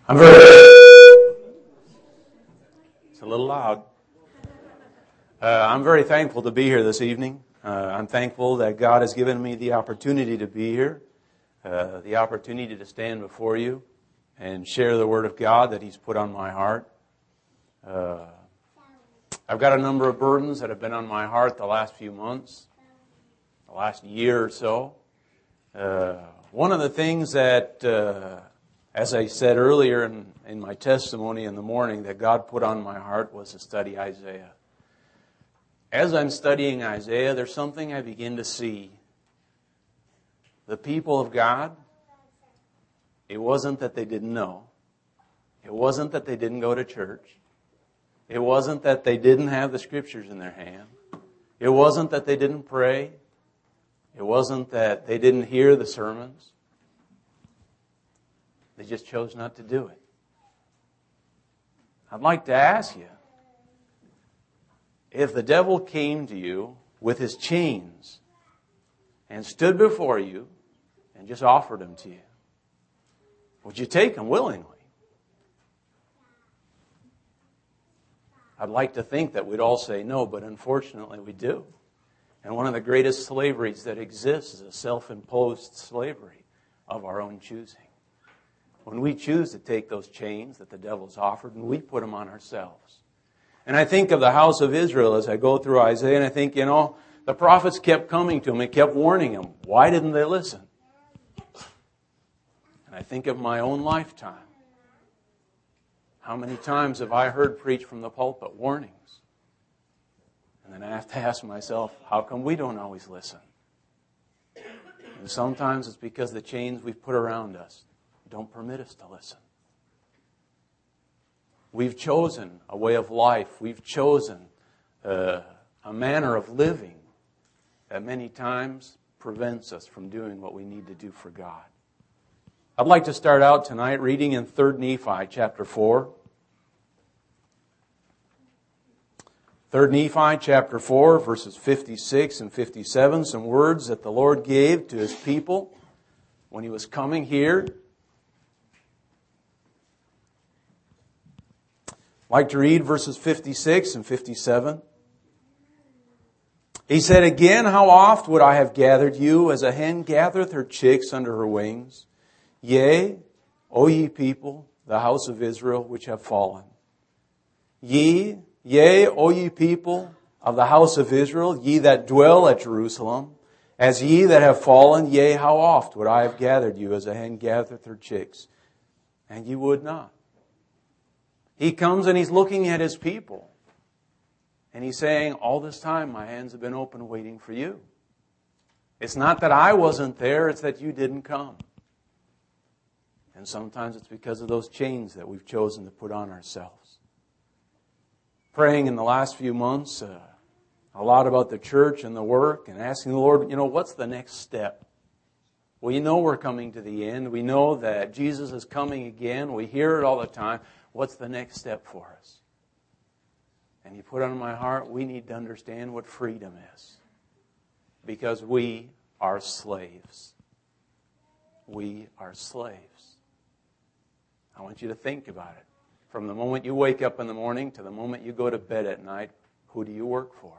It's a little loud. I'm very thankful to be here this evening. I'm thankful that God has given me the opportunity to be here, the opportunity to stand before you and share the Word of God that He's put on my heart. I've got a number of burdens that have been on my heart the last few months, the last year or so. One of the things that, as I said earlier in my testimony in the morning, that God put on my heart was to study Isaiah. As I'm studying Isaiah, there's something I begin to see. The people of God, it wasn't that they didn't know. It wasn't that they didn't go to church. It wasn't that they didn't have the Scriptures in their hand. It wasn't that they didn't pray. It wasn't that they didn't hear the sermons. They just chose not to do it. I'd like to ask you, if the devil came to you with his chains and stood before you and just offered them to you, would you take them willingly? I'd like to think that we'd all say no, but unfortunately we do. And one of the greatest slaveries that exists is a self-imposed slavery of our own choosing. When we choose to take those chains that the devil's offered and we put them on ourselves. And I think of the house of Israel as I go through Isaiah, and I think, the prophets kept coming to them and kept warning them. Why didn't they listen? And I think of my own lifetime. How many times have I heard preach from the pulpit warnings? And then I have to ask myself, how come we don't always listen? And sometimes it's because the chains we've put around us don't permit us to listen. We've chosen a way of life. We've chosen a manner of living that many times prevents us from doing what we need to do for God. I'd like to start out tonight reading in 3 Nephi chapter 4. 3 Nephi chapter 4, verses 56 and 57, some words that the Lord gave to His people when He was coming here. I'd like to read verses 56 and 57. He said, "Again, how oft would I have gathered you as a hen gathereth her chicks under her wings? Yea, O ye people, the house of Israel, which have fallen. Yea, O ye people of the house of Israel, ye that dwell at Jerusalem, as ye that have fallen, yea, how oft would I have gathered you as a hen gathereth her chicks, and ye would not." He comes and He's looking at His people. And He's saying, all this time my hands have been open waiting for you. It's not that I wasn't there, it's that you didn't come. And sometimes it's because of those chains that we've chosen to put on ourselves. Praying in the last few months a lot about the church and the work and asking the Lord, what's the next step? Well, we're coming to the end. We know that Jesus is coming again. We hear it all the time. What's the next step for us? And He put on my heart, we need to understand what freedom is. Because we are slaves. We are slaves. I want you to think about it. From the moment you wake up in the morning to the moment you go to bed at night, who do you work for?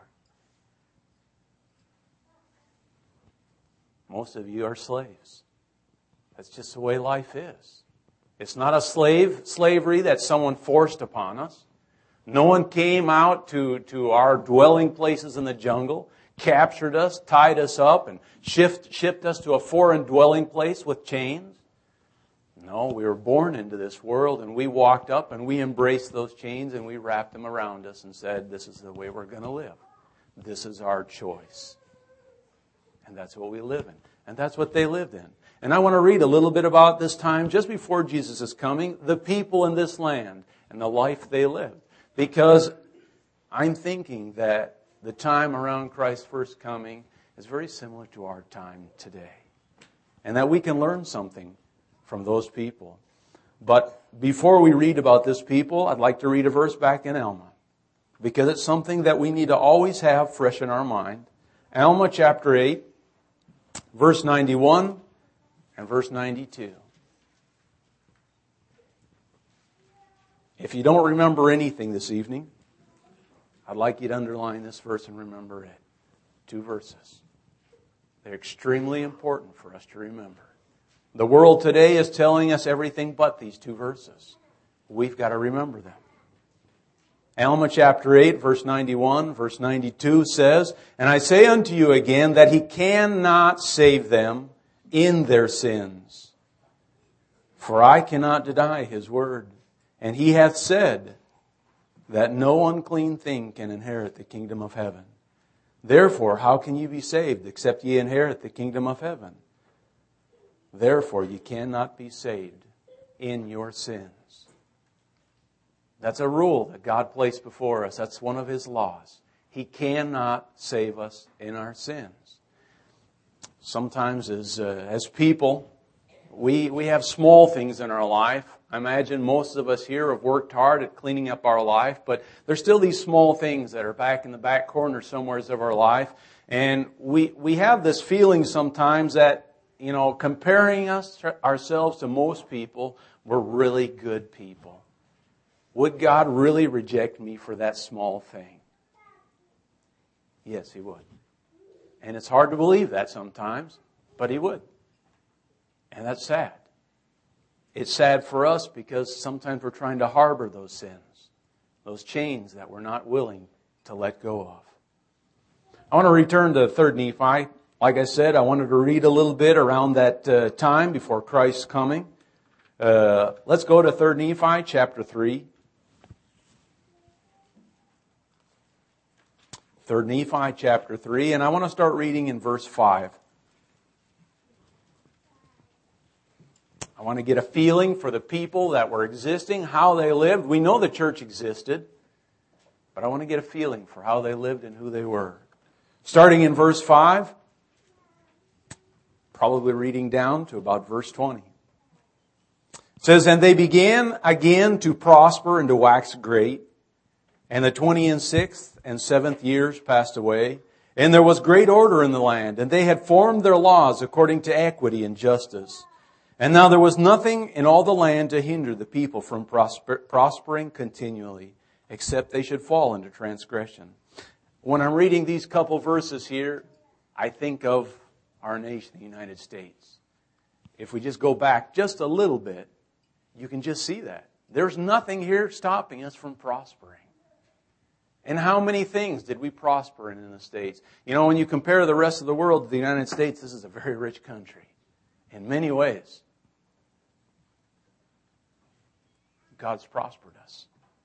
Most of you are slaves. That's just the way life is. It's not a slavery that someone forced upon us. No one came out to our dwelling places in the jungle, captured us, tied us up, and shipped us to a foreign dwelling place with chains. No, we were born into this world, and we walked up and we embraced those chains and we wrapped them around us and said, this is the way we're going to live. This is our choice. And that's what we live in. And that's what they lived in. And I want to read a little bit about this time just before Jesus is coming, the people in this land and the life they lived. Because I'm thinking that the time around Christ's first coming is very similar to our time today. And that we can learn something from those people. But before we read about this people, I'd like to read a verse back in Alma. Because it's something that we need to always have fresh in our mind. Alma chapter 8, verse 91 and verse 92. If you don't remember anything this evening, I'd like you to underline this verse and remember it. 2 verses. They're extremely important for us to remember. The world today is telling us everything but these 2 verses. We've got to remember them. Alma chapter 8, verse 91, verse 92 says, "And I say unto you again that He cannot save them in their sins. For I cannot deny His word. And He hath said that no unclean thing can inherit the kingdom of heaven. Therefore, how can you be saved except ye inherit the kingdom of heaven? Therefore, you cannot be saved in your sins." That's a rule that God placed before us. That's one of His laws. He cannot save us in our sins. Sometimes as people, we have small things in our life. I imagine most of us here have worked hard at cleaning up our life, but there's still these small things that are back in the back corner somewheres of our life. And we have this feeling sometimes that, comparing ourselves to most people, we're really good people. Would God really reject me for that small thing? Yes, He would. And it's hard to believe that sometimes, but He would. And that's sad. It's sad for us because sometimes we're trying to harbor those sins, those chains that we're not willing to let go of. I want to return to 3rd Nephi. Like I said, I wanted to read a little bit around that time before Christ's coming. Let's go to 3rd Nephi chapter 3. 3rd Nephi chapter 3, and I want to start reading in verse 5. I want to get a feeling for the people that were existing, how they lived. We know the church existed, but I want to get a feeling for how they lived and who they were. Starting in verse 5, probably reading down to about verse 20. It says, "And they began again to prosper and to wax great. And the 26th and 7th years passed away, and there was great order in the land, and they had formed their laws according to equity and justice. And now there was nothing in all the land to hinder the people from prospering continually, except they should fall into transgression." When I'm reading these couple verses here, I think of our nation, the United States. If we just go back just a little bit, you can just see that. There's nothing here stopping us from prospering. And how many things did we prosper in the States? When you compare the rest of the world to the United States, this is a very rich country in many ways. God's prospered us.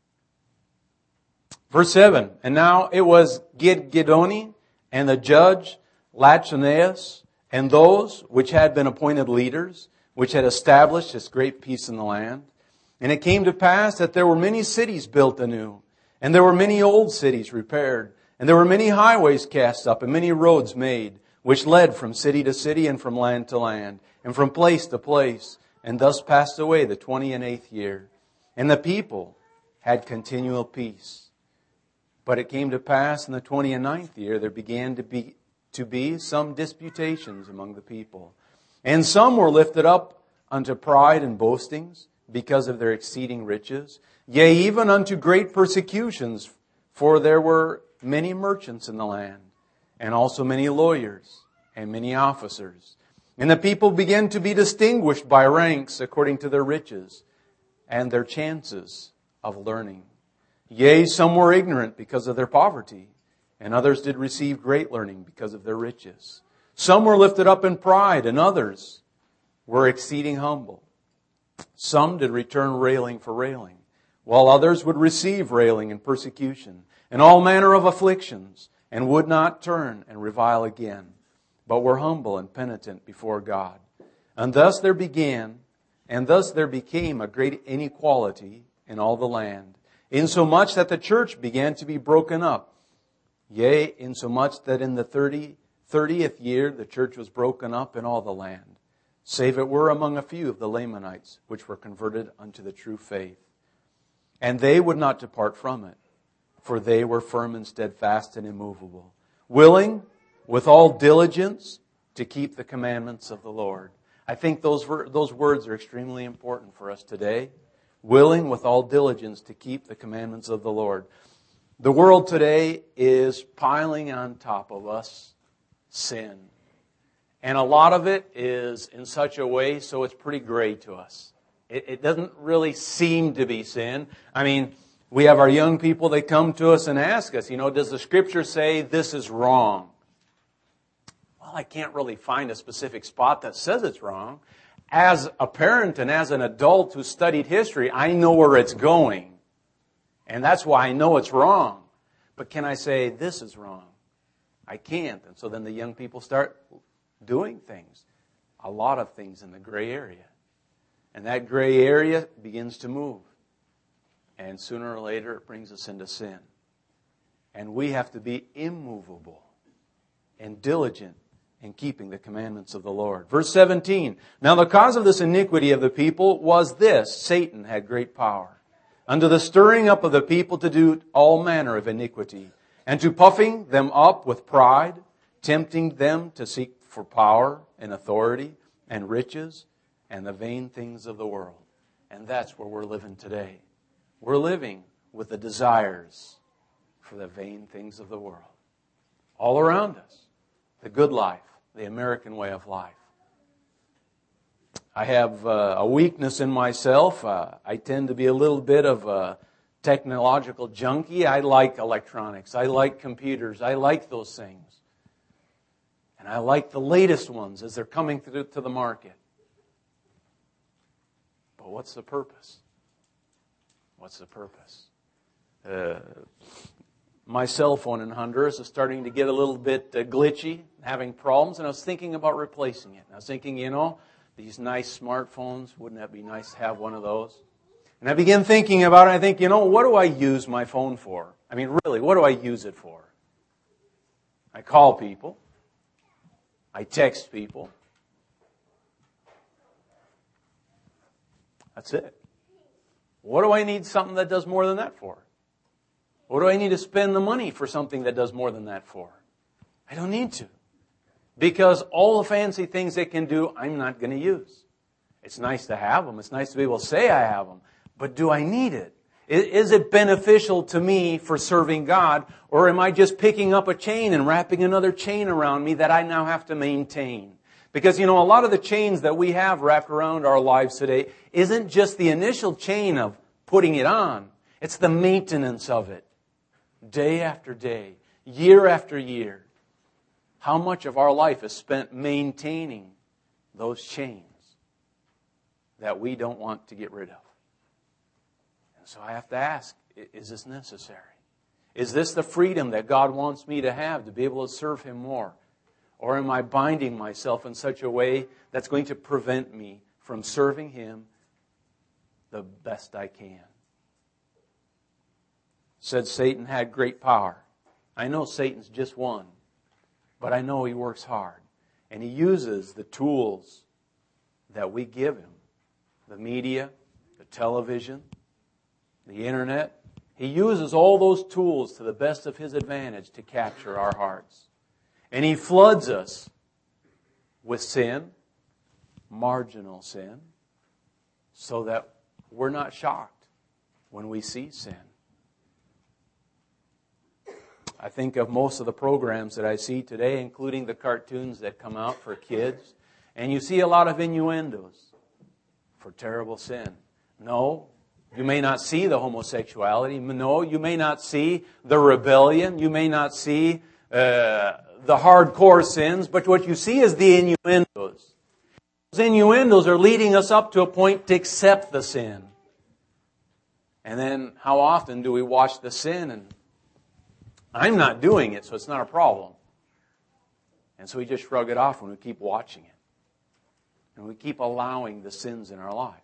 Verse 7, "And now it was Gidgidoni and the judge Lachenaeus and those which had been appointed leaders, which had established this great peace in the land. And it came to pass that there were many cities built anew, and there were many old cities repaired, and there were many highways cast up, and many roads made, which led from city to city, and from land to land, and from place to place. And thus passed away the 28th year. And the people had continual peace. But it came to pass in the 29th year, there began to be some disputations among the people. And some were lifted up unto pride and boastings, because of their exceeding riches, yea, even unto great persecutions, for there were many merchants in the land, and also many lawyers, and many officers. And the people began to be distinguished by ranks according to their riches, and their chances of learning. Yea, some were ignorant because of their poverty, and others did receive great learning because of their riches. Some were lifted up in pride, and others were exceeding humble. Some did return railing for railing, while others would receive railing and persecution, and all manner of afflictions, and would not turn and revile again, but were humble and penitent before God. And thus there became a great inequality in all the land, insomuch that the church began to be broken up. Yea, insomuch that in the 30th year the church was broken up in all the land, save it were among a few of the Lamanites, which were converted unto the true faith. And they would not depart from it, for they were firm and steadfast and immovable, willing with all diligence to keep the commandments of the Lord. I think those words are extremely important for us today. willing with all diligence to keep the commandments of the Lord. The world today is piling on top of us sin. And a lot of it is in such a way so it's pretty gray to us. It doesn't really seem to be sin. I mean, we have our young people, they come to us and ask us, does the Scripture say this is wrong? Well, I can't really find a specific spot that says it's wrong. As a parent and as an adult who studied history, I know where it's going. And that's why I know it's wrong. But can I say this is wrong? I can't. And so then the young people start doing things. A lot of things in the gray area. And that gray area begins to move. And sooner or later it brings us into sin. And we have to be immovable and diligent in keeping the commandments of the Lord. Verse 17, now the cause of this iniquity of the people was this: Satan had great power, unto the stirring up of the people to do all manner of iniquity, and to puffing them up with pride, tempting them to seek for power and authority and riches and the vain things of the world. And that's where we're living today. We're living with the desires for the vain things of the world. All around us. The good life, the American way of life. I have a weakness in myself. I tend to be a little bit of a technological junkie. I like electronics. I like computers. I like those things. And I like the latest ones as they're coming to the market. But what's the purpose? What's the purpose? My cell phone in Honduras is starting to get a little bit glitchy, having problems, and I was thinking about replacing it. And I was thinking, these nice smartphones, wouldn't that be nice to have one of those? And I began thinking about it, and I think, what do I use my phone for? I mean, really, what do I use it for? I call people. I text people. That's it. What do I need something that does more than that for? What do I need to spend the money for something that does more than that for? I don't need to. Because all the fancy things it can do, I'm not going to use. It's nice to have them. It's nice to be able to say I have them. But do I need it? Is it beneficial to me for serving God? Or am I just picking up a chain and wrapping another chain around me that I now have to maintain? Because, a lot of the chains that we have wrapped around our lives today isn't just the initial chain of putting it on. It's the maintenance of it. Day after day, year after year. How much of our life is spent maintaining those chains that we don't want to get rid of? And so I have to ask, is this necessary? Is this the freedom that God wants me to have to be able to serve Him more? Or am I binding myself in such a way that's going to prevent me from serving Him the best I can? Said Satan had great power. I know Satan's just one, but I know he works hard. And he uses the tools that we give him. The media, the television, the internet. He uses all those tools to the best of his advantage to capture our hearts. And he floods us with sin, marginal sin, so that we're not shocked when we see sin. I think of most of the programs that I see today, including the cartoons that come out for kids, and you see a lot of innuendos for terrible sin. No, you may not see the homosexuality. No, you may not see the rebellion. You may not see the hardcore sins, but what you see is the innuendos. Those innuendos are leading us up to a point to accept the sin. And then how often do we watch the sin and I'm not doing it, so it's not a problem. And so we just shrug it off when we keep watching it. And we keep allowing the sins in our lives.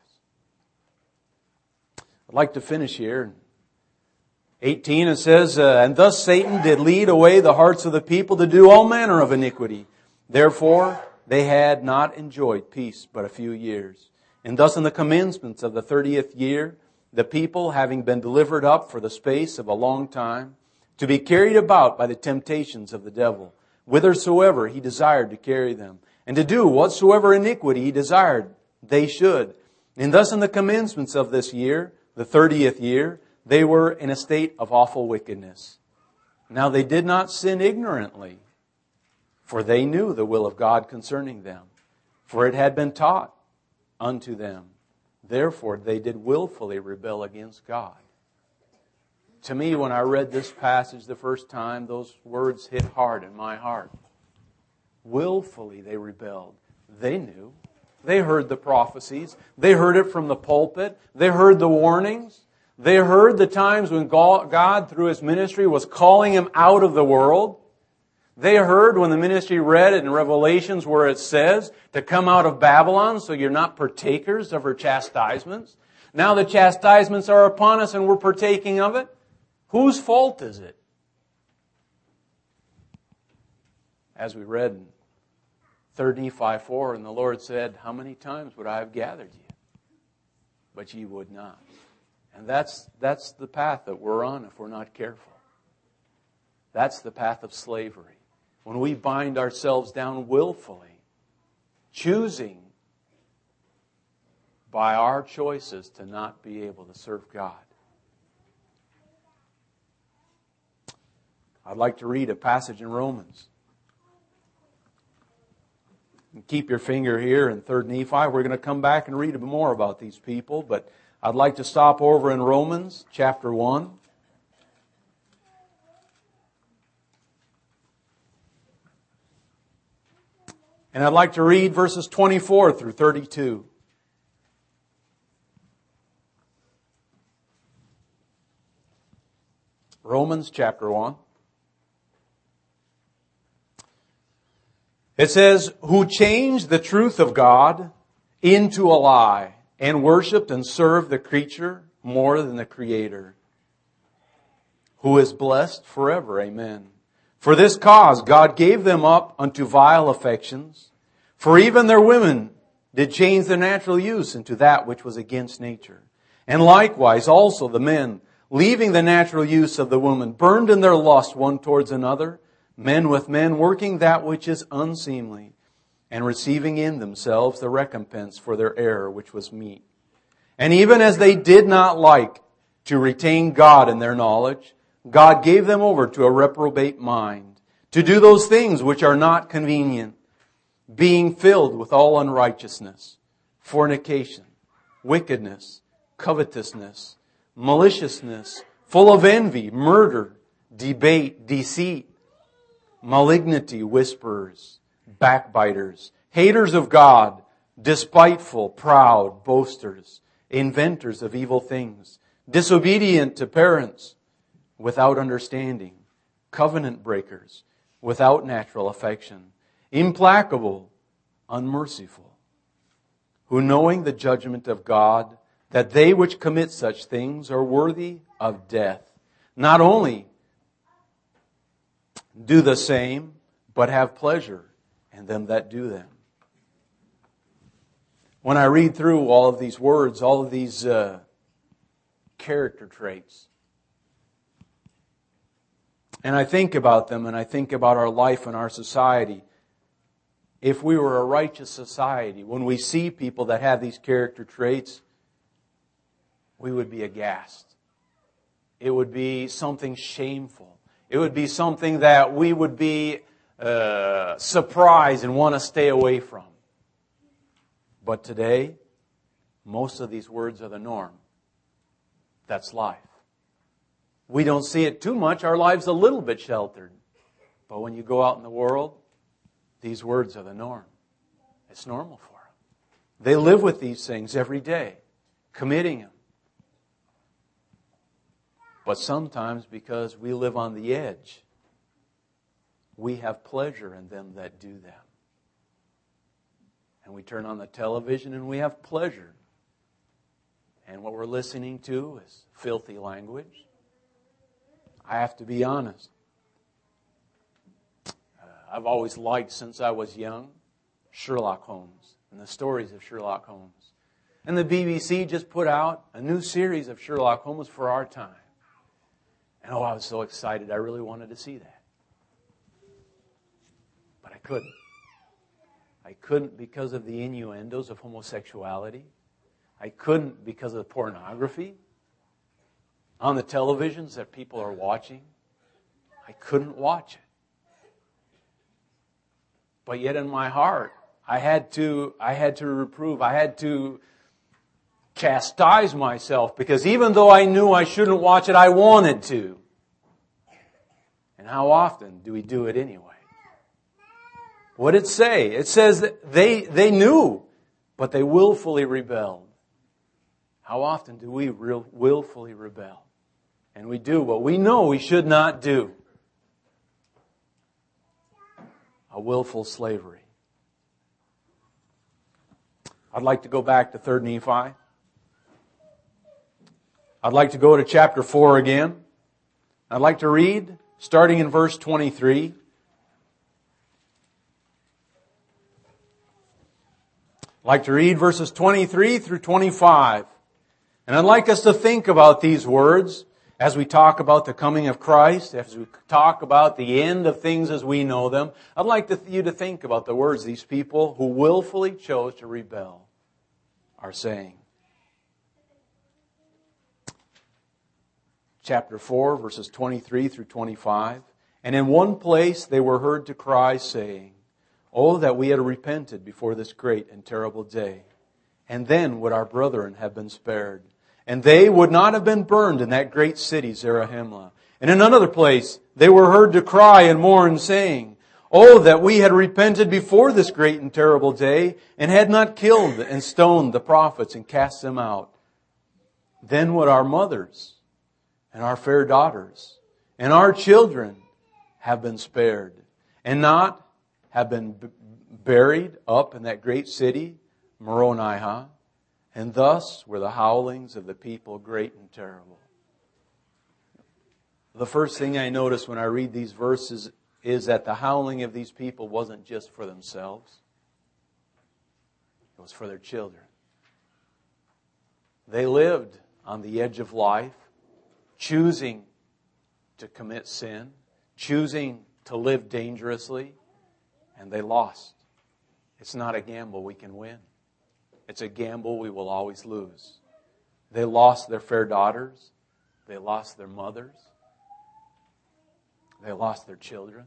I'd like to finish here. 18, it says, and thus Satan did lead away the hearts of the people to do all manner of iniquity. Therefore, they had not enjoyed peace but a few years. And thus in the commencement of the 30th year, the people, having been delivered up for the space of a long time, to be carried about by the temptations of the devil, whithersoever he desired to carry them, and to do whatsoever iniquity he desired they should. And thus in the commencements of this year, the 30th year, they were in a state of awful wickedness. Now they did not sin ignorantly, for they knew the will of God concerning them, for it had been taught unto them. Therefore they did willfully rebel against God. To me, when I read this passage the first time, those words hit hard in my heart. Willfully they rebelled. They knew. They heard the prophecies. They heard it from the pulpit. They heard the warnings. They heard the times when God, through His ministry, was calling them out of the world. They heard when the ministry read in Revelations where it says to come out of Babylon so you're not partakers of her chastisements. Now the chastisements are upon us and we're partaking of it. Whose fault is it? As we read in 3 Nephi 4, and the Lord said, how many times would I have gathered you? But ye would not. And that's the path that we're on if we're not careful. That's the path of slavery. When we bind ourselves down willfully, choosing by our choices to not be able to serve God. I'd like to read a passage in Romans. And keep your finger here in 3 Nephi. We're going to come back and read more about these people, but I'd like to stop over in Romans chapter 1. And I'd like to read verses 24 through 32. Romans chapter 1. It says, who changed the truth of God into a lie and worshipped and served the creature more than the Creator, who is blessed forever. Amen. For this cause God gave them up unto vile affections, for even their women did change their natural use into that which was against nature. And likewise also the men, leaving the natural use of the woman, burned in their lust one towards another, men with men, working that which is unseemly, and receiving in themselves the recompense for their error which was meet. And even as they did not like to retain God in their knowledge, God gave them over to a reprobate mind, to do those things which are not convenient, being filled with all unrighteousness, fornication, wickedness, covetousness, maliciousness, full of envy, murder, debate, deceit, malignity, whisperers, backbiters, haters of God, despiteful, proud, boasters, inventors of evil things, disobedient to parents, without understanding, covenant breakers, without natural affection, implacable, unmerciful, who knowing the judgment of God, that they which commit such things are worthy of death, not only do the same, but have pleasure in them that do them. When I read through all of these words, all of these character traits, and I think about them, and I think about our life and our society. If we were a righteous society, when we see people that have these character traits, we would be aghast. It would be something shameful. It would be something that we would be surprised and want to stay away from. But today, most of these words are the norm. That's life. We don't see it too much. Our life's a little bit sheltered. But when you go out in the world, these words are the norm. It's normal for them. They live with these things every day, committing them. But sometimes because we live on the edge, we have pleasure in them that do them. And we turn on the television and we have pleasure. And what we're listening to is filthy language. I have to be honest. I've always liked, since I was young, Sherlock Holmes and the stories of Sherlock Holmes. And the BBC just put out a new series of Sherlock Holmes for our time. And I was so excited. I really wanted to see that. But I couldn't. I couldn't because of the innuendos of homosexuality. I couldn't because of the pornography on the televisions that people are watching. I couldn't watch it. But yet in my heart, I had to reprove. I had to chastise myself because even though I knew I shouldn't watch it, I wanted to. And how often do we do it anyway? What did it say? It says that they knew, but they willfully rebelled. How often do we willfully rebel? And we do what we know we should not do. A willful slavery. I'd like to go back to 3 Nephi. I'd like to go to chapter 4 again. I'd like to read, starting in verse 23. I'd like to read verses 23 through 25. And I'd like us to think about these words as we talk about the coming of Christ, as we talk about the end of things as we know them. I'd like you to think about the words these people who willfully chose to rebel are saying. Chapter 4, verses 23 through 25. And in one place they were heard to cry, saying, "Oh, that we had repented before this great and terrible day. And then would our brethren have been spared. And they would not have been burned in that great city, Zarahemla." And in another place they were heard to cry and mourn, saying, "Oh, that we had repented before this great and terrible day, and had not killed and stoned the prophets and cast them out. Then would our mothers and our fair daughters and our children have been spared, and not have been buried up in that great city, Moronihah. And thus were the howlings of the people great and terrible." The first thing I notice when I read these verses is that the howling of these people wasn't just for themselves. It was for their children. They lived on the edge of life, choosing to commit sin, choosing to live dangerously, and they lost. It's not a gamble we can win. It's a gamble we will always lose. They lost their fair daughters. They lost their mothers. They lost their children.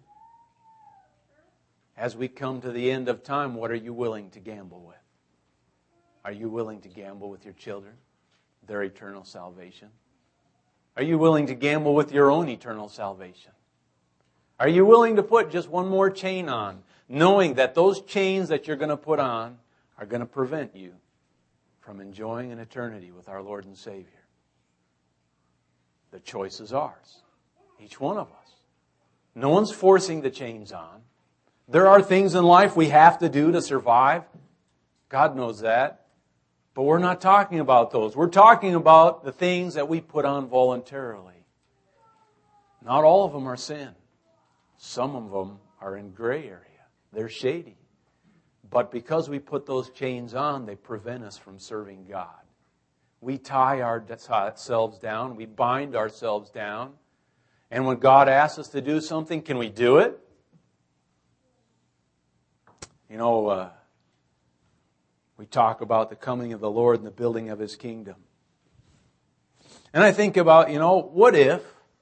As we come to the end of time, what are you willing to gamble with? Are you willing to gamble with your children, their eternal salvation? Are you willing to gamble with your own eternal salvation? Are you willing to put just one more chain on, knowing that those chains that you're going to put on are going to prevent you from enjoying an eternity with our Lord and Savior? The choice is ours, each one of us. No one's forcing the chains on. There are things in life we have to do to survive. God knows that. But we're not talking about those. We're talking about the things that we put on voluntarily. Not all of them are sin. Some of them are in gray area. They're shady. But because we put those chains on, they prevent us from serving God. We tie ourselves down. We bind ourselves down. And when God asks us to do something, can we do it? You know, we talk about the coming of the Lord and the building of His kingdom. And I think about, what if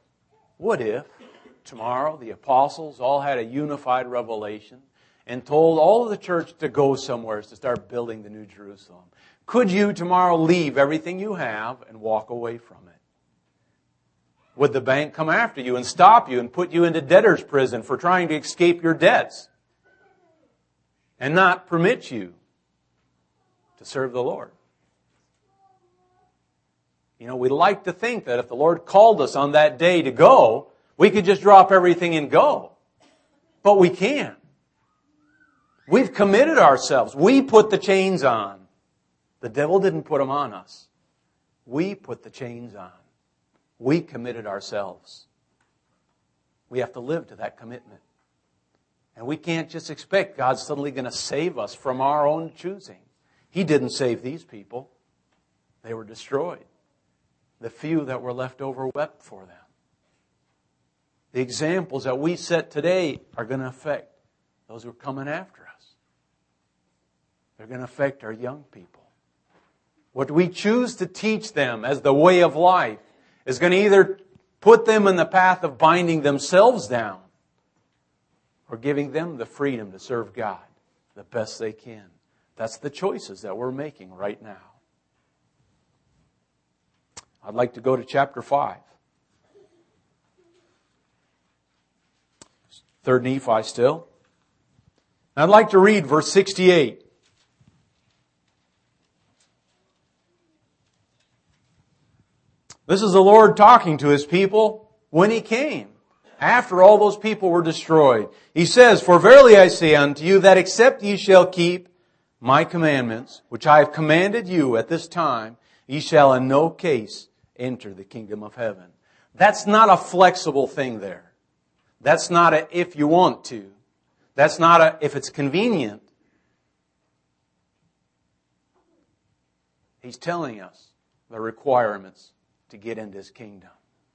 tomorrow the apostles all had a unified revelation and told all of the church to go somewhere to start building the New Jerusalem? Could you tomorrow leave everything you have and walk away from it? Would the bank come after you and stop you and put you into debtor's prison for trying to escape your debts and not permit you to serve the Lord? We'd like to think that if the Lord called us on that day to go, we could just drop everything and go. But we can't. We've committed ourselves. We put the chains on. The devil didn't put them on us. We put the chains on. We committed ourselves. We have to live to that commitment. And we can't just expect God's suddenly going to save us from our own choosing. He didn't save these people. They were destroyed. The few that were left over wept for them. The examples that we set today are going to affect those who are coming after us. They're going to affect our young people. what we choose to teach them as the way of life is going to either put them in the path of binding themselves down or giving them the freedom to serve God the best they can. That's the choices that we're making right now. I'd like to go to chapter 5. 3rd Nephi still. I'd like to read verse 68. This is the Lord talking to His people when He came, after all those people were destroyed. He says, "For verily I say unto you, that except ye shall keep my commandments, which I have commanded you at this time, ye shall in no case enter the kingdom of heaven." That's not a flexible thing there. That's not a if you want to. That's not a if it's convenient. He's telling us the requirements to get into His kingdom.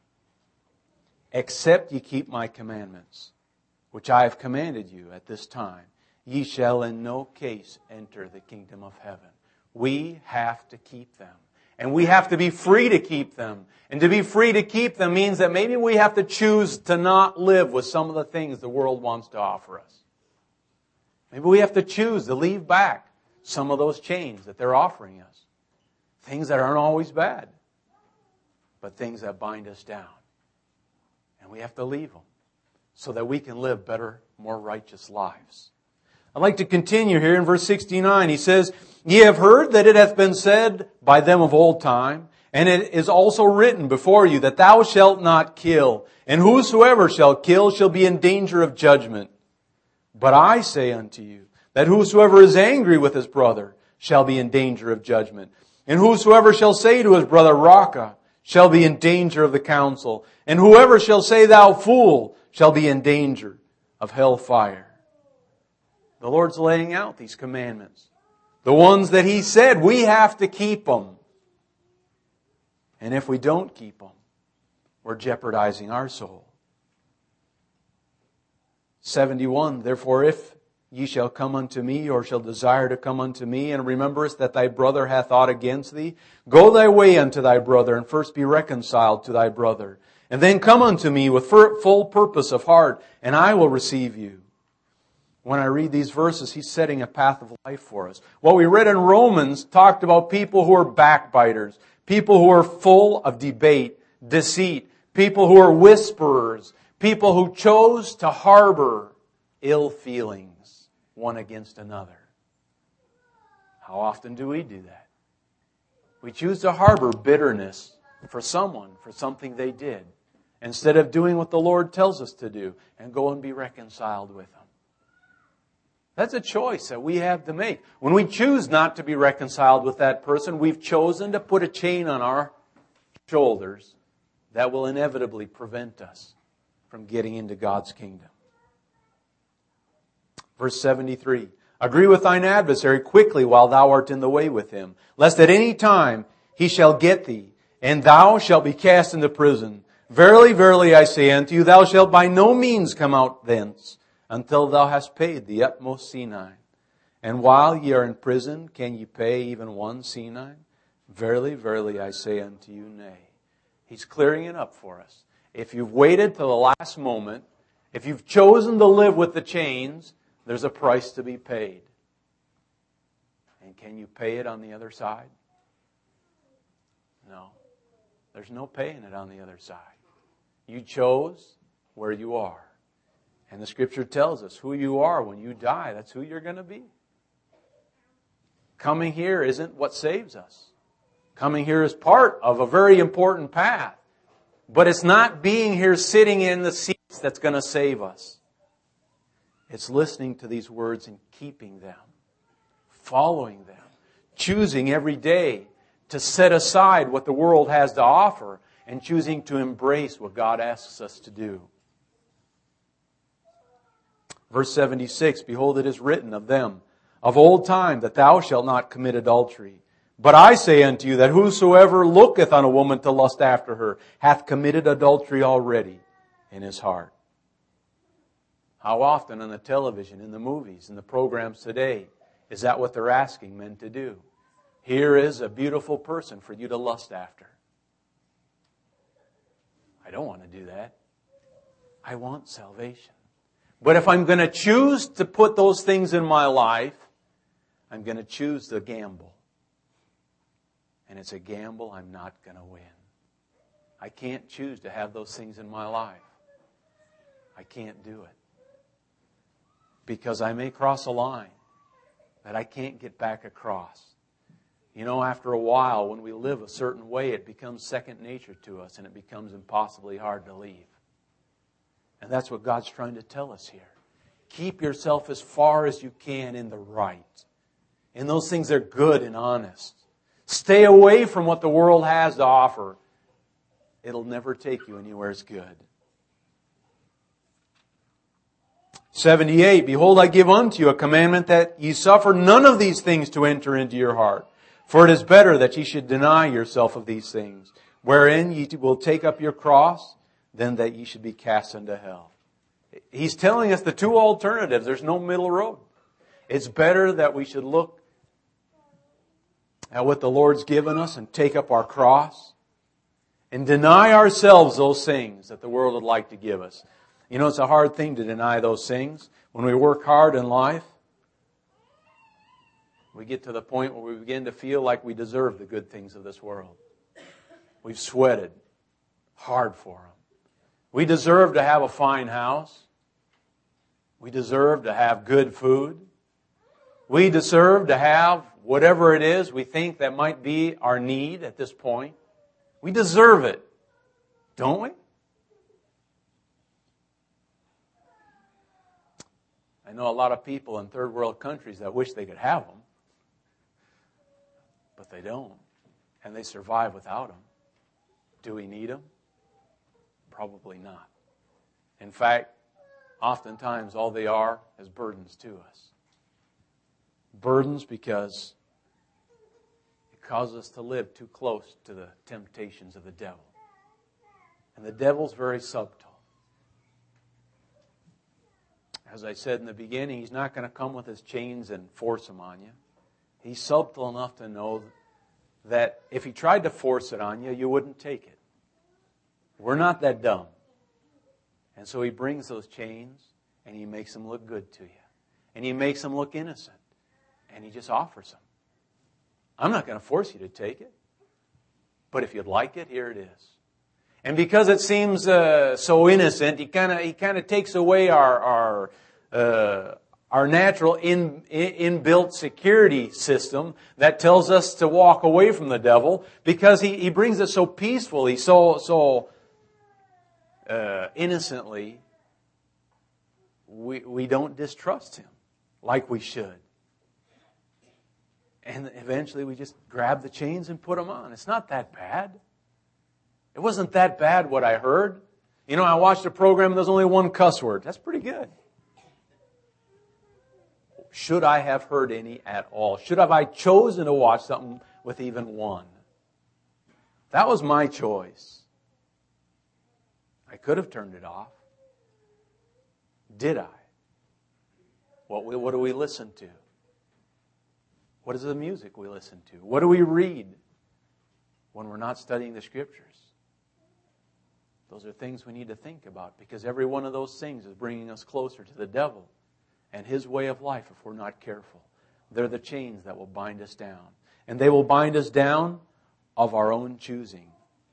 "Except ye keep my commandments, which I have commanded you at this time, ye shall in no case enter the kingdom of heaven." We have to keep them. And we have to be free to keep them. And to be free to keep them means that maybe we have to choose to not live with some of the things the world wants to offer us. Maybe we have to choose to leave back some of those chains that they're offering us. Things that aren't always bad, but things that bind us down. And we have to leave them so that we can live better, more righteous lives. I'd like to continue here in verse 69. He says, "Ye have heard that it hath been said by them of old time, and it is also written before you, that thou shalt not kill, and whosoever shall kill shall be in danger of judgment. But I say unto you, that whosoever is angry with his brother shall be in danger of judgment. And whosoever shall say to his brother, Raca, shall be in danger of the council. And whoever shall say, thou fool, shall be in danger of hell fire." The Lord's laying out these commandments. The ones that He said we have to keep them. And if we don't keep them, we're jeopardizing our soul. 71, "Therefore if ye shall come unto me, or shall desire to come unto me, and rememberest that thy brother hath aught against thee, go thy way unto thy brother, and first be reconciled to thy brother. And then come unto me with full purpose of heart, and I will receive you." When I read these verses, He's setting a path of life for us. What we read in Romans talked about people who are backbiters, people who are full of debate, deceit, people who are whisperers, people who chose to harbor ill feelings one against another. How often do we do that? We choose to harbor bitterness for someone, for something they did, instead of doing what the Lord tells us to do and go and be reconciled with them. That's a choice that we have to make. When we choose not to be reconciled with that person, we've chosen to put a chain on our shoulders that will inevitably prevent us from getting into God's kingdom. Verse 73, "Agree with thine adversary quickly while thou art in the way with him, lest at any time he shall get thee, and thou shalt be cast into prison. Verily, verily, I say unto you, thou shalt by no means come out thence, until thou hast paid the utmost senine. And while ye are in prison, can ye pay even one senine? Verily, verily, I say unto you, nay." He's clearing it up for us. If you've waited till the last moment, if you've chosen to live with the chains, there's a price to be paid. And can you pay it on the other side? No. There's no paying it on the other side. You chose where you are. And the Scripture tells us who you are when you die. That's who you're going to be. Coming here isn't what saves us. Coming here is part of a very important path. But it's not being here sitting in the seats that's going to save us. It's listening to these words and keeping them. Following them. Choosing every day to set aside what the world has to offer and choosing to embrace what God asks us to do. Verse 76, "Behold, it is written of them of old time that thou shalt not commit adultery. But I say unto you that whosoever looketh on a woman to lust after her hath committed adultery already in his heart." How often on the television, in the movies, in the programs today, is that what they're asking men to do? Here is a beautiful person for you to lust after. I don't want to do that. I want salvation. But if I'm going to choose to put those things in my life, I'm going to choose to gamble. And it's a gamble I'm not going to win. I can't choose to have those things in my life. I can't do it. Because I may cross a line that I can't get back across. You know, after a while, when we live a certain way, it becomes second nature to us, and it becomes impossibly hard to leave. And that's what God's trying to tell us here. Keep yourself as far as you can in the right. In those things that are good and honest. Stay away from what the world has to offer. It'll never take you anywhere as good. 78, behold, I give unto you a commandment that ye suffer none of these things to enter into your heart. For it is better that ye should deny yourself of these things, wherein ye will take up your cross, than that ye should be cast into hell. He's telling us the two alternatives. There's no middle road. It's better that we should look at what the Lord's given us and take up our cross and deny ourselves those things that the world would like to give us. You know, it's a hard thing to deny those things. When we work hard in life, we get to the point where we begin to feel like we deserve the good things of this world. We've sweated hard for them. We deserve to have a fine house. We deserve to have good food. We deserve to have whatever it is we think that might be our need at this point. We deserve it, don't we? I know a lot of people in third world countries that wish they could have them. But they don't. And they survive without them. Do we need them? Probably not. In fact, oftentimes all they are is burdens to us. Burdens because it causes us to live too close to the temptations of the devil. And the devil's very subtle. As I said in the beginning, he's not going to come with his chains and force them on you. He's subtle enough to know that if he tried to force it on you, you wouldn't take it. We're not that dumb. And so he brings those chains and he makes them look good to you. And he makes them look innocent. And he just offers them. I'm not going to force you to take it. But if you'd like it, here it is. And because it seems so innocent, he kind of takes away our natural inbuilt security system that tells us to walk away from the devil, because he brings it so peacefully, so innocently. We don't distrust him like we should. And eventually we just grab the chains and put them on. It's not that bad. It wasn't that bad what I heard. You know, I watched a program, there's only one cuss word. That's pretty good. Should I have heard any at all? Should have I chosen to watch something with even one? That was my choice. I could have turned it off. Did I? What do we listen to? What is the music we listen to? What do we read when we're not studying the Scriptures? Those are things we need to think about, because every one of those things is bringing us closer to the devil and his way of life if we're not careful. They're the chains that will bind us down. And they will bind us down of our own choosing.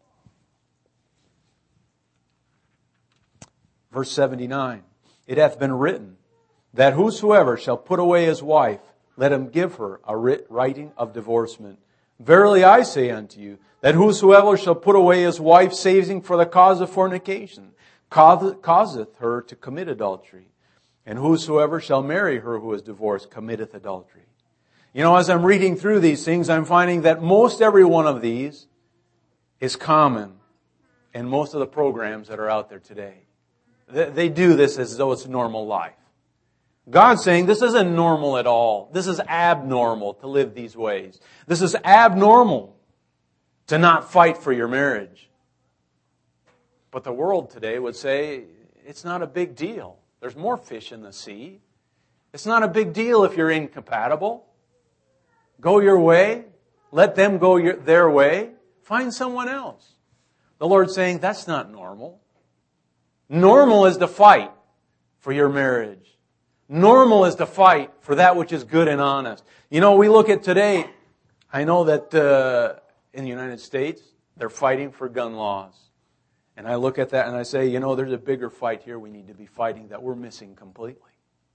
Verse 79, it hath been written that whosoever shall put away his wife, let him give her a writing of divorcement. Verily I say unto you, that whosoever shall put away his wife, saving for the cause of fornication, causeth her to commit adultery. And whosoever shall marry her who is divorced, committeth adultery. You know, as I'm reading through these things, I'm finding that most every one of these is common in most of the programs that are out there today. They do this as though it's normal life. God's saying this isn't normal at all. This is abnormal to live these ways. This is abnormal to not fight for your marriage. But the world today would say it's not a big deal. There's more fish in the sea. It's not a big deal if you're incompatible. Go your way. let them go their way. Find someone else. The Lord's saying, that's not normal. Normal is to fight for your marriage. Normal is to fight for that which is good and honest. You know, we look at today, I know that in the United States, they're fighting for gun laws. And I look at that and I say, you know, there's a bigger fight here we need to be fighting that we're missing completely.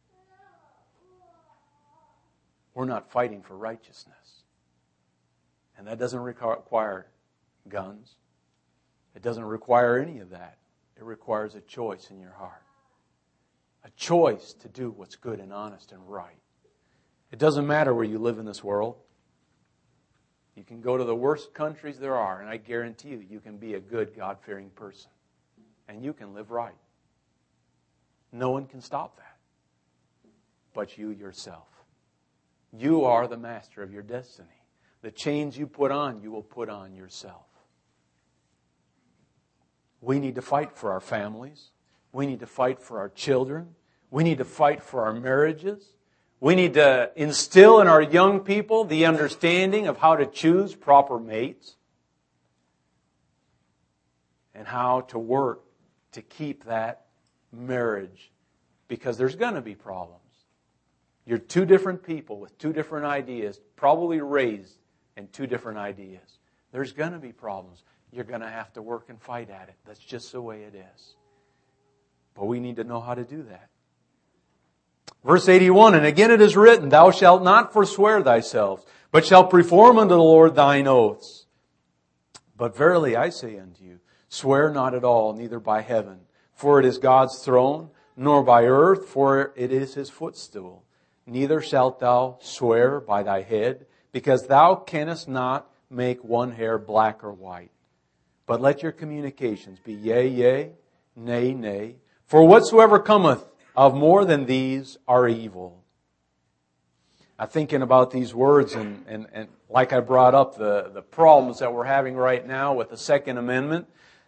We're not fighting for righteousness. And that doesn't require guns. It doesn't require any of that. It requires a choice in your heart. A choice to do what's good and honest and right. It doesn't matter where you live in this world. You can go to the worst countries there are, and I guarantee you, you can be a good, God-fearing person. And you can live right. No one can stop that. But you yourself. You are the master of your destiny. The chains you put on, you will put on yourself. We need to fight for our families. We need to fight for our children. We need to fight for our marriages. We need to instill in our young people the understanding of how to choose proper mates and how to work to keep that marriage, because there's going to be problems. You're two different people with two different ideas, probably raised in two different ideas. There's going to be problems. You're going to have to work and fight at it. That's just the way it is. But we need to know how to do that. Verse 81, and again it is written, thou shalt not forswear thyself, but shalt perform unto the Lord thine oaths. But verily I say unto you, swear not at all, neither by heaven, for it is God's throne, nor by earth, for it is his footstool. Neither shalt thou swear by thy head, because thou canst not make one hair black or white. But let your communications be yea, yea, nay, nay. For whatsoever cometh of more than these are evil. I'm thinking about these words and like I brought up the problems that we're having right now with the Second Amendment.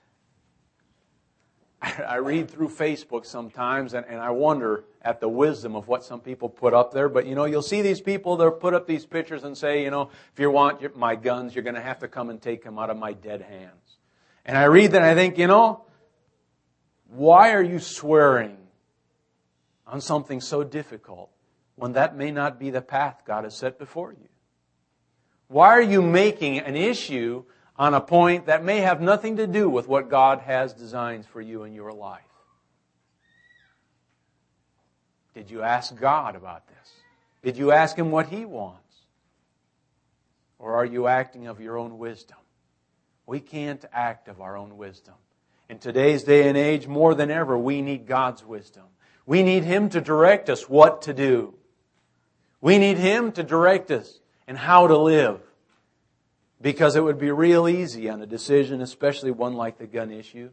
I read through Facebook sometimes and I wonder at the wisdom of what some people put up there. But, you know, you'll see these people that put up these pictures and say, you know, if you want my guns, you're going to have to come and take them out of my dead hands. And I read that and I think, you know, why are you swearing on something so difficult when that may not be the path God has set before you? Why are you making an issue on a point that may have nothing to do with what God has designed for you in your life? Did you ask God about this? Did you ask Him what He wants? Or are you acting of your own wisdom? We can't act of our own wisdom. In today's day and age, more than ever, we need God's wisdom. We need Him to direct us what to do. We need Him to direct us in how to live. Because it would be real easy on a decision, especially one like the gun issue,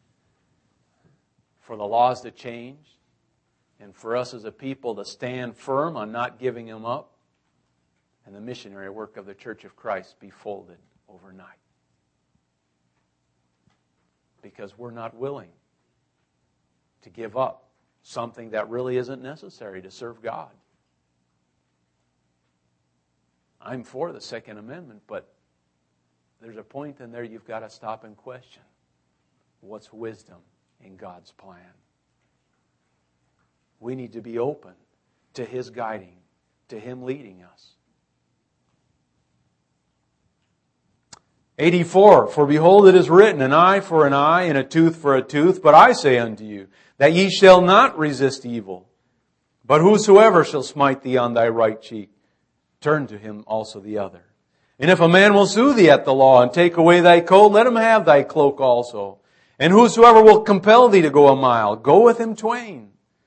for the laws to change and for us as a people to stand firm on not giving them up and the missionary work of the Church of Christ be folded overnight. Because we're not willing to give up something that really isn't necessary to serve God. I'm for the Second Amendment, but there's a point in there you've got to stop and question. What's wisdom in God's plan? We need to be open to His guiding, to Him leading us. 84, for behold, it is written, an eye for an eye and a tooth for a tooth. But I say unto you, that ye shall not resist evil. But whosoever shall smite thee on thy right cheek, turn to him also the other. And if a man will sue thee at the law and take away thy coat, let him have thy cloak also. And whosoever will compel thee to go a mile, go with him twain.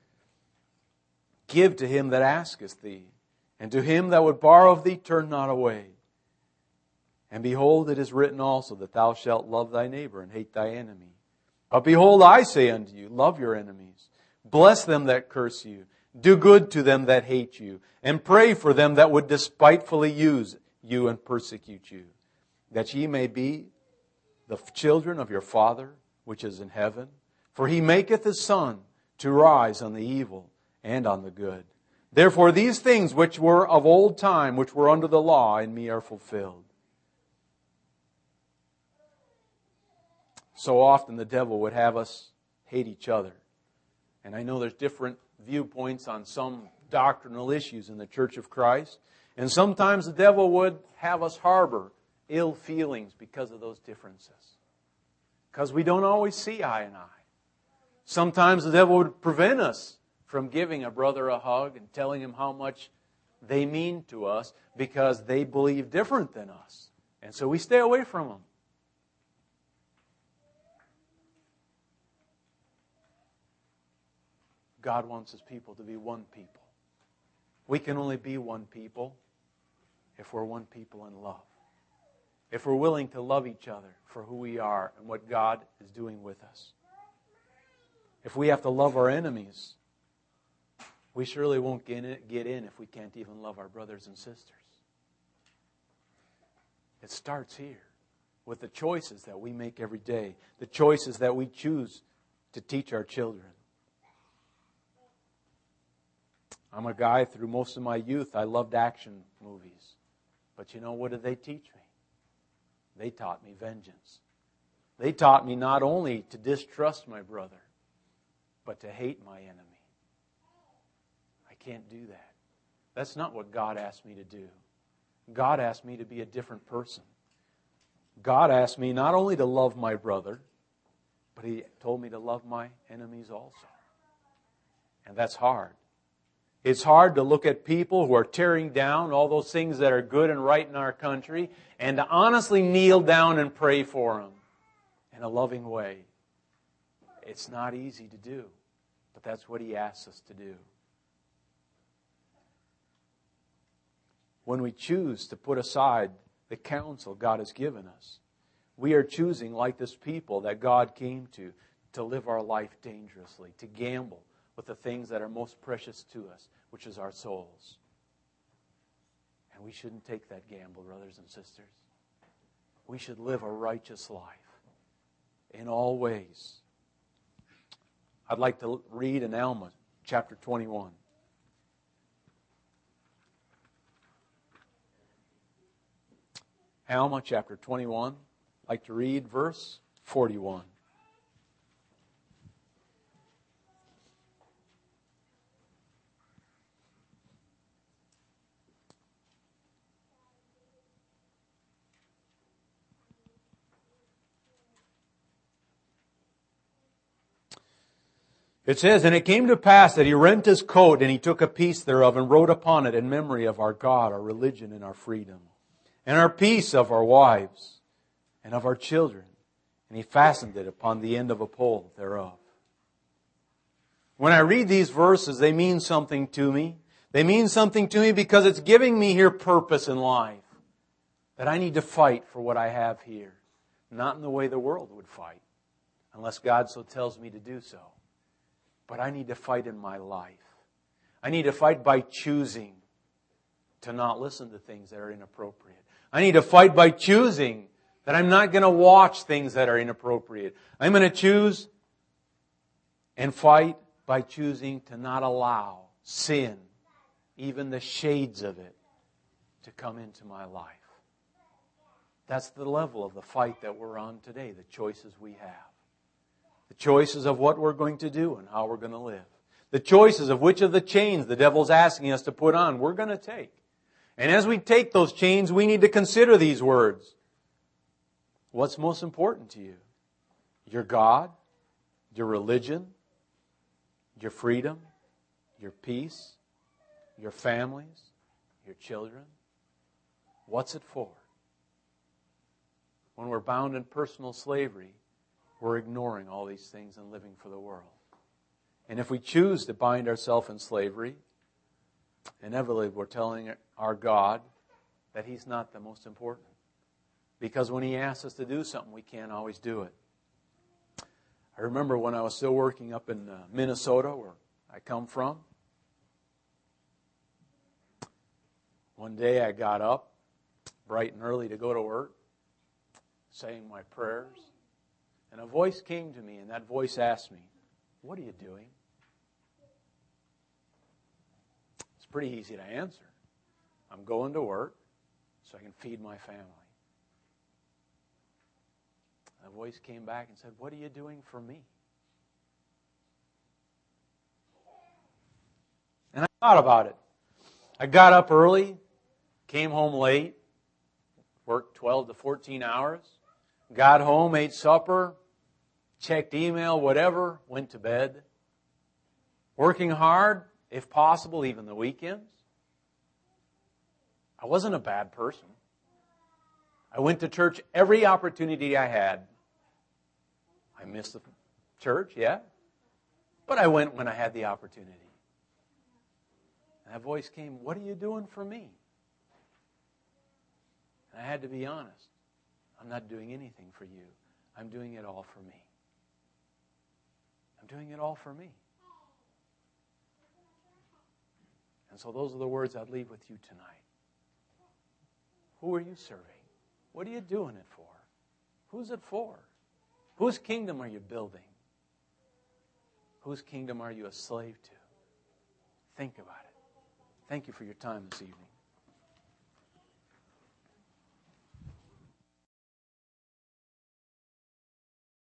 Give to him that asketh thee, and to him that would borrow of thee, turn not away. And behold, it is written also that thou shalt love thy neighbor and hate thy enemy. But behold, I say unto you, love your enemies. Bless them that curse you. Do good to them that hate you. And pray for them that would despitefully use you and persecute you. That ye may be the children of your Father which is in heaven. For He maketh His sun to rise on the evil and on the good. Therefore these things which were of old time, which were under the law, in me are fulfilled. So often the devil would have us hate each other. And I know there's different viewpoints on some doctrinal issues in the Church of Christ. And sometimes the devil would have us harbor ill feelings because of those differences. Because we don't always see eye and eye. Sometimes the devil would prevent us from giving a brother a hug and telling him how much they mean to us because they believe different than us. And so we stay away from them. God wants His people to be one people. We can only be one people if we're one people in love. If we're willing to love each other for who we are and what God is doing with us. If we have to love our enemies, we surely won't get in if we can't even love our brothers and sisters. It starts here with the choices that we make every day, the choices that we choose to teach our children. I'm a guy, through most of my youth, I loved action movies. But you know, what did they teach me? They taught me vengeance. They taught me not only to distrust my brother, but to hate my enemy. I can't do that. That's not what God asked me to do. God asked me to be a different person. God asked me not only to love my brother, but He told me to love my enemies also. And that's hard. It's hard to look at people who are tearing down all those things that are good and right in our country and to honestly kneel down and pray for them in a loving way. It's not easy to do, but that's what He asks us to do. When we choose to put aside the counsel God has given us, we are choosing, like this people that God came to live our life dangerously, to gamble with the things that are most precious to us, which is our souls. And we shouldn't take that gamble, brothers and sisters. We should live a righteous life in all ways. I'd like to read in Alma, chapter 21. Alma, chapter 21. I'd like to read verse 41. It says, "And it came to pass that he rent his coat, and he took a piece thereof, and wrote upon it in memory of our God, our religion, and our freedom, and our peace of our wives, and of our children. And he fastened it upon the end of a pole thereof." When I read these verses, they mean something to me. They mean something to me because it's giving me here purpose in life. That I need to fight for what I have here. Not in the way the world would fight, unless God so tells me to do so. But I need to fight in my life. I need to fight by choosing to not listen to things that are inappropriate. I need to fight by choosing that I'm not going to watch things that are inappropriate. I'm going to choose and fight by choosing to not allow sin, even the shades of it, to come into my life. That's the level of the fight that we're on today, the choices we have. The choices of what we're going to do and how we're going to live. The choices of which of the chains the devil's asking us to put on, we're going to take. And as we take those chains, we need to consider these words. What's most important to you? Your God, your religion, your freedom, your peace, your families, your children? What's it for? When we're bound in personal slavery, we're ignoring all these things and living for the world. And if we choose to bind ourselves in slavery, inevitably we're telling our God that He's not the most important. Because when He asks us to do something, we can't always do it. I remember when I was still working up in Minnesota, where I come from. One day I got up bright and early to go to work, saying my prayers. And a voice came to me, and that voice asked me, "What are you doing?" It's pretty easy to answer. I'm going to work so I can feed my family. The voice came back and said, "What are you doing for me?" And I thought about it. I got up early, came home late, worked 12 to 14 hours, got home, ate supper, checked email, whatever, went to bed. Working hard, if possible, even the weekends. I wasn't a bad person. I went to church every opportunity I had. I missed the church, yeah. But I went when I had the opportunity. And that voice came, "What are you doing for me?" And I had to be honest. I'm not doing anything for you. I'm doing it all for me. I'm doing it all for me. And so those are the words I'd leave with you tonight. Who are you serving? What are you doing it for? Who's it for? Whose kingdom are you building? Whose kingdom are you a slave to? Think about it. Thank you for your time this evening.